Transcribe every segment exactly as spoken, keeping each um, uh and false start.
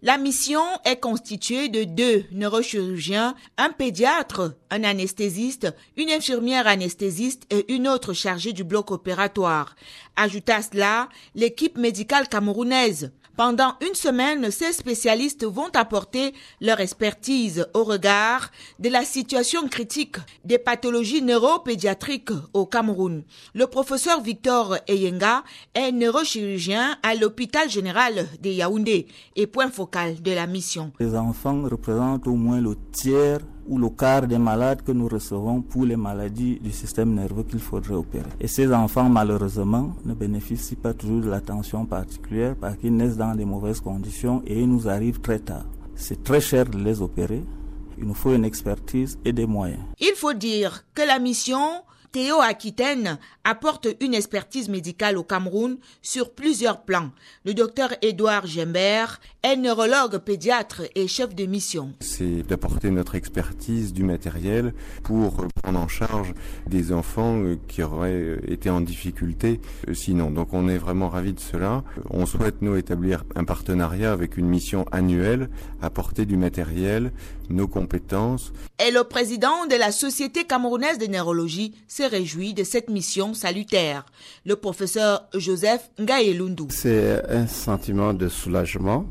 La mission est constituée de deux neurochirurgiens, un pédiatre, un anesthésiste, une infirmière anesthésiste et une autre chargée du bloc opératoire. Ajoute à cela l'équipe médicale camerounaise. Pendant une semaine, ces spécialistes vont apporter leur expertise au regard de la situation critique des pathologies neuropédiatriques au Cameroun. Le professeur Victor Eyenga est neurochirurgien à l'hôpital général de Yaoundé et point focal de la mission. Les enfants représentent au moins le tiers ou le quart des malades que nous recevons pour les maladies du système nerveux qu'il faudrait opérer. Et ces enfants, malheureusement, ne bénéficient pas toujours de l'attention particulière parce qu'ils naissent dans de mauvaises conditions et ils nous arrivent très tard. C'est très cher de les opérer. Il nous faut une expertise et des moyens. Il faut dire que la mission Théo Aquitaine apporte une expertise médicale au Cameroun sur plusieurs plans. Le docteur Édouard Gembert est neurologue pédiatre et chef de mission. C'est d'apporter notre expertise du matériel pour prendre en charge des enfants qui auraient été en difficulté sinon. Donc on est vraiment ravis de cela. On souhaite nous établir un partenariat avec une mission annuelle, apporter du matériel, nos compétences. Et le président de la Société camerounaise de neurologie se réjouit de cette mission salutaire. Le professeur Joseph Ngaïelundu. C'est un sentiment de soulagement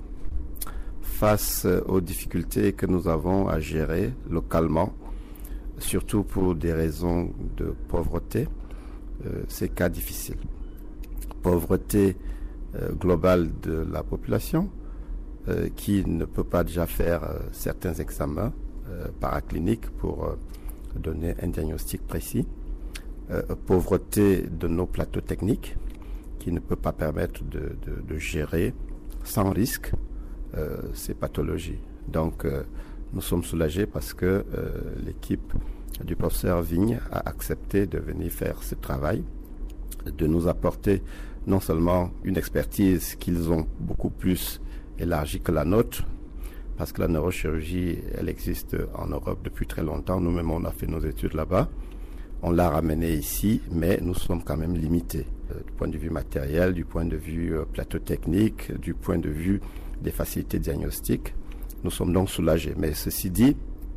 face aux difficultés que nous avons à gérer localement, surtout pour des raisons de pauvreté, euh, ces cas difficiles. Pauvreté euh, globale de la population euh, qui ne peut pas déjà faire euh, certains examens euh, paracliniques pour euh, donner un diagnostic précis. Euh, pauvreté de nos plateaux techniques qui ne peut pas permettre de, de, de gérer sans risque euh, ces pathologies. Donc euh, nous sommes soulagés parce que euh, l'équipe du professeur Vigne a accepté de venir faire ce travail, de nous apporter non seulement une expertise qu'ils ont beaucoup plus élargie que la nôtre, parce que la neurochirurgie, elle existe en Europe depuis très longtemps. Nous-mêmes, on a fait nos études là-bas. On l'a ramené ici, mais nous sommes quand même limités euh, du point de vue matériel, du point de vue euh, plateau technique, du point de vue des facilités diagnostiques. Nous sommes donc soulagés. Mais ceci dit,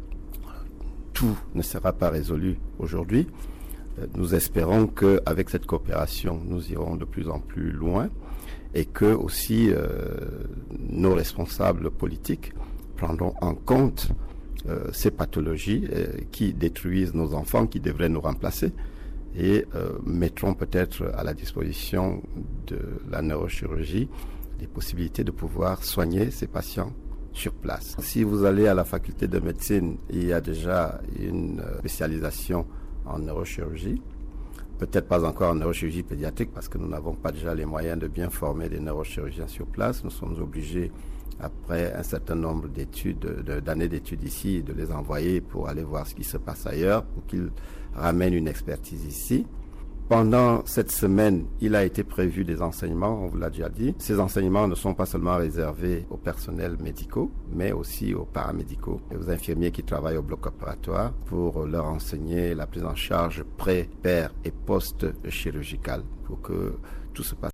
tout ne sera pas résolu aujourd'hui. Euh, nous espérons qu'avec cette coopération, nous irons de plus en plus loin et que aussi euh, nos responsables politiques prendront en compte Euh, ces pathologies euh, qui détruisent nos enfants, qui devraient nous remplacer et euh, mettront peut-être à la disposition de la neurochirurgie des possibilités de pouvoir soigner ces patients sur place. Si vous allez à la faculté de médecine, il y a déjà une spécialisation en neurochirurgie, peut-être pas encore en neurochirurgie pédiatrique parce que nous n'avons pas déjà les moyens de bien former des neurochirurgiens sur place. Nous sommes obligés, après un certain nombre d'études, de, d'années d'études ici, de les envoyer pour aller voir ce qui se passe ailleurs, pour qu'ils ramènent une expertise ici. Pendant cette semaine, il a été prévu des enseignements, on vous l'a déjà dit. Ces enseignements ne sont pas seulement réservés aux personnels médicaux, mais aussi aux paramédicaux et aux infirmiers qui travaillent au bloc opératoire pour leur enseigner la prise en charge pré, per et post-chirurgicale pour que tout se passe.